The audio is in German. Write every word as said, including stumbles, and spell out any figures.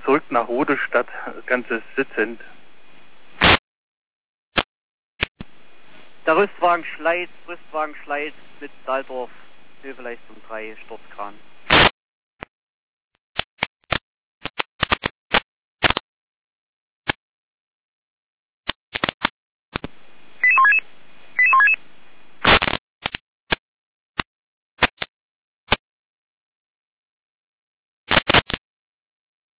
zurück nach Rodestadt, das Ganze ist sitzend. Der Rüstwagen Schleit, Rüstwagen Schleit mit Daldorf, Hilfeleistung drei, Sturzkran.